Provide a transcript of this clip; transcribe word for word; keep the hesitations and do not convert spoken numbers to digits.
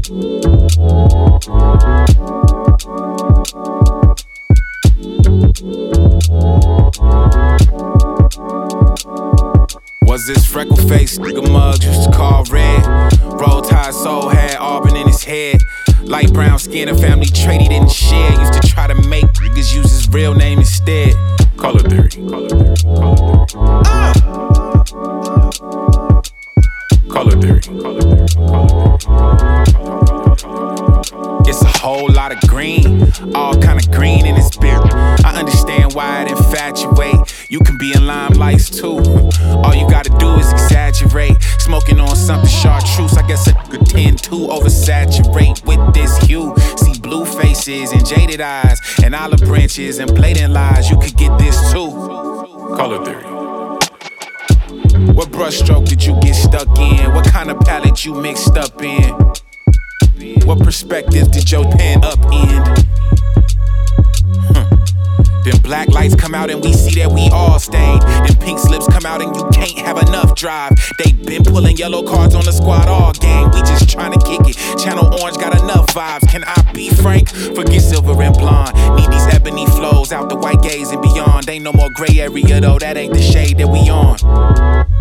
Was this freckle-faced nigga Muggs used to call red? Roll Tide soul had Auburn in his head. Light brown skin, a family trait he didn't share. Used to try to make niggas use his real name instead. Color theory, color theory, color theory. Uh! Color theory, color theory, color theory. It's a whole lot of green, all kind of green in his beard. I understand why it infatuate. You can be in limelights too. All you gotta do is exaggerate. Smoking on something chartreuse. I guess I could tend to oversaturate with this hue. See blue faces and jaded eyes and olive branches and blatant lies. You could get this too. Color theory. What brushstroke did you get stuck in? What kind of palette you mixed up in? What perspective did your pen upend? Huh. Then black lights come out and we see that we all stained. Then pink slips come out and you can't have enough drive. They been pulling yellow cards on the squad all game. We just trying to kick it. Channel Orange got enough vibes. Can I be frank? Forget silver and blonde. Need these ebony flows out the white gaze and beyond. Ain't no more gray area though. That ain't the shade that we on.